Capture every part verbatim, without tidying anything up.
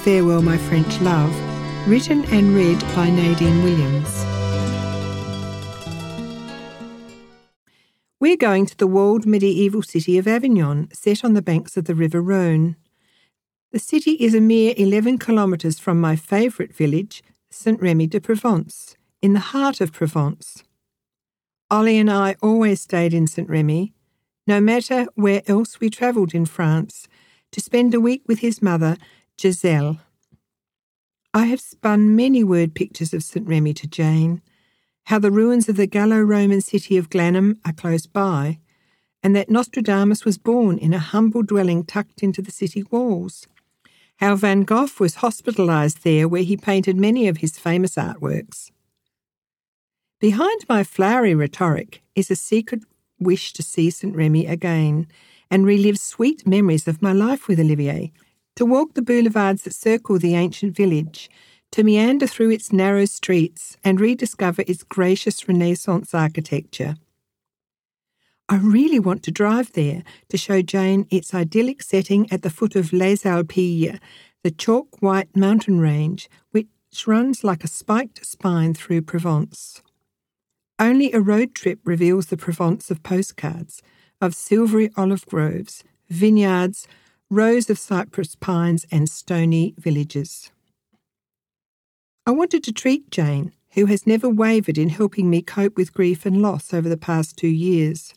Farewell My French Love, written and read by Nadine Williams. We're going to the walled medieval city of Avignon, set on the banks of the River Rhône. The city is a mere eleven kilometres from my favourite village, Saint-Rémy-de-Provence, in the heart of Provence. Ollie and I always stayed in Saint-Rémy, no matter where else we travelled in France, to spend a week with his mother, Giselle. I have spun many word pictures of Saint-Rémy to Jane, how the ruins of the Gallo-Roman city of Glanham are close by, and that Nostradamus was born in a humble dwelling tucked into the city walls, how Van Gogh was hospitalised there where he painted many of his famous artworks. Behind my flowery rhetoric is a secret wish to see Saint-Rémy again and relive sweet memories of my life with Olivier, to walk the boulevards that circle the ancient village, to meander through its narrow streets and rediscover its gracious Renaissance architecture. I really want to drive there to show Jane its idyllic setting at the foot of Les Alpilles, the chalk-white mountain range which runs like a spiked spine through Provence. Only a road trip reveals the Provence of postcards, of silvery olive groves, vineyards, rows of cypress pines and stony villages. I wanted to treat Jane, who has never wavered in helping me cope with grief and loss over the past two years.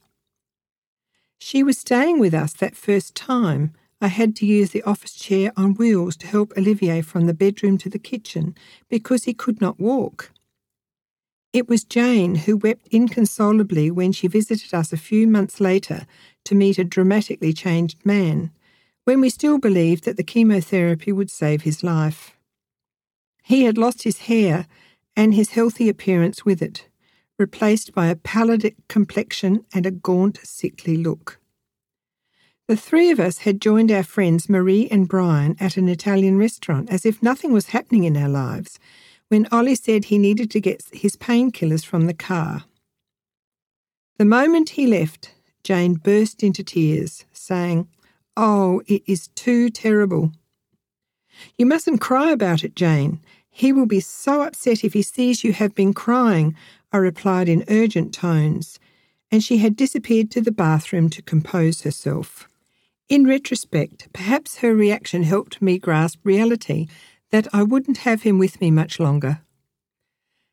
She was staying with us that first time I had to use the office chair on wheels to help Olivier from the bedroom to the kitchen because he could not walk. It was Jane who wept inconsolably when she visited us a few months later to meet a dramatically changed man, when we still believed that the chemotherapy would save his life. He had lost his hair and his healthy appearance with it, replaced by a pallid complexion and a gaunt, sickly look. The three of us had joined our friends Marie and Brian at an Italian restaurant as if nothing was happening in our lives, when Ollie said he needed to get his painkillers from the car. The moment he left, Jane burst into tears, saying, "Oh, it is too terrible." "You mustn't cry about it, Jane. He will be so upset if he sees you have been crying," I replied in urgent tones, and she had disappeared to the bathroom to compose herself. In retrospect, perhaps her reaction helped me grasp reality, that I wouldn't have him with me much longer.